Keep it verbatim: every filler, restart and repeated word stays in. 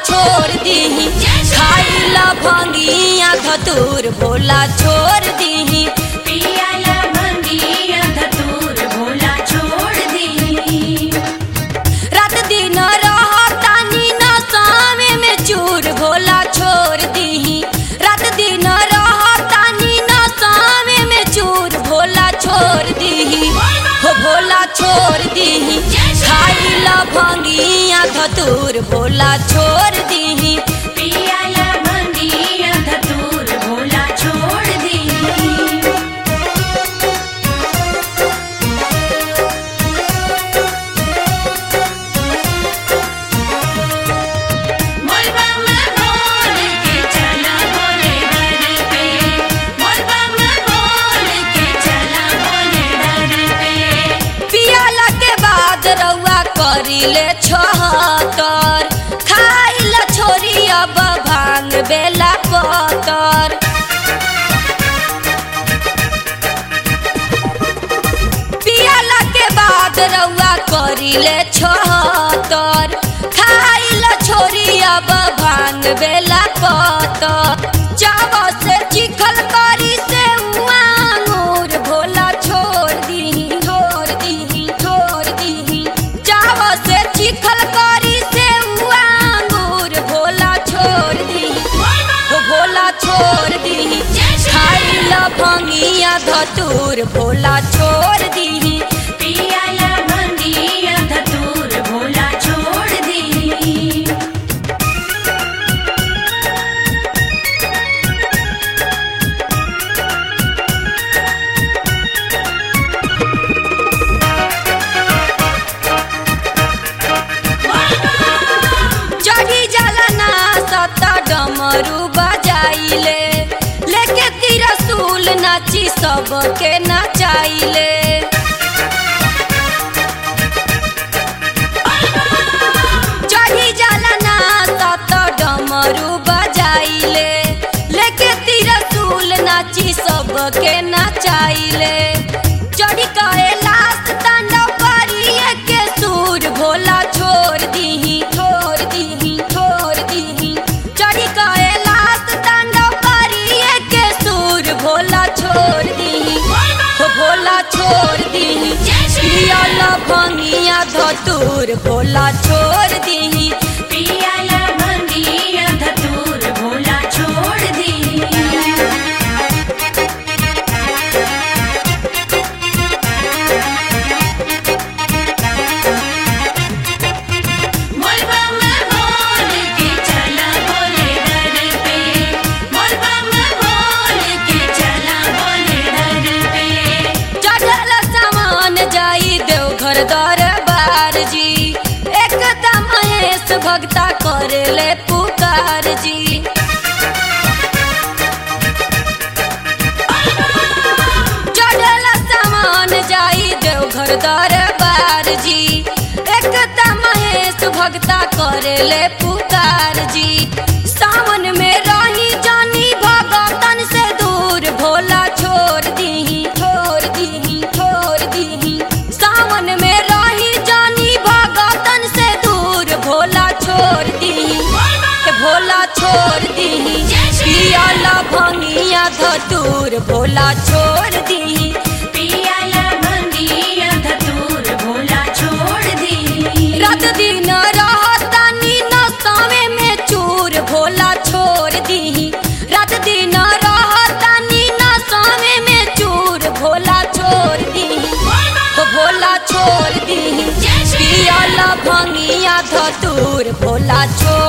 छोड़ दीही, खाइला भंगिया धतूर भोला छोड़ दीही, पियाला भंगिया धतूर भोला छोड़ दीही। रात दिन रहतानी नशामे में चूर भोला छोड़ दीही, रात दिन रहतानी नशामे में चूर भोला छोड़ दीही, हो भोला छोड़ दीही, खाइला भंगिया धतूर भोला छोड़ दीही, पियाला भंगिया धतूर भोला छोड़ दीही। मोलबम बोल के चला भोले दर पे, मोलबम बोल के चला भोले दर पे। पियाला के बाद रउआ करिले छहतर, खाइला छोरी अब भांग बेला पतर, पियाला के बाद रउआ करिले छहतर, खाइला छोरी अब भांग बेला पतर, चाव से चिखल करी से अंगूर भोला छोड़ दीही, छोड़ दीही, छोड़ दीही, चाव से चिखल करी से अंगूर भोला छोड़ दीही, हो भोला छोड़ दीही, खाइला भंगिया धतूर भोला छोड़ दीही, पियाला भंगिया धतूर भोला छोड़ दीही। चढ़ी जाला ना सत्ता डमरू बजाइले, लेके तिरसूल नाची सबके नचाइले, चढ़ी जाला ना सत्ता डमरू बजाइले, लेके तिरसूल नाची सबके नचाइले, चढ़ी कैलाश तांडव करिए के सूर भोला छोड़ दीही, छोड़ दीही, छोड़ दीही, चढ़ी कैलाश तांडव करिए के सूर भोला छोड़ दीही, हो भोला छोड़ दीही, पियाला भंगिया धतूर भोला छोड़ दीही, पियाला भंगिया धतूर भोला छोड़ दीही। मोलबम बोल के चला भोले दर पे, मोलबम बोल के चला भोले दर पे। चढ़ल सामान जाई देवघर दरबार जी, एकदम महेश भक्ता करेले पुकार जी, चढ़ल सामान जाई देवघर दरबार जी, एकदम महेश भक्ता करेले पुकार जी, सावन में रही जानी भगतन से दूर भोला छोड़ दीही, छोड़ दीही, छोड़ दीही, सावन में रही जानी भगतन से दूर भोला छोड़ दीही, के भोला छोड़ दीही, पियाला भंगिया धतूर भोला छोड़ दीही, पियाला भंगिया धतूर भोला छोड़ दीही। रात दिन रहतानी नशामे में चूर भोला छोड़ दीही, रात दिन रहतानी नशामे में चूर भोला छोड़ दीही, हो भोला छोड़ दीही, पियाला भंगिया धतूर भोला छोड़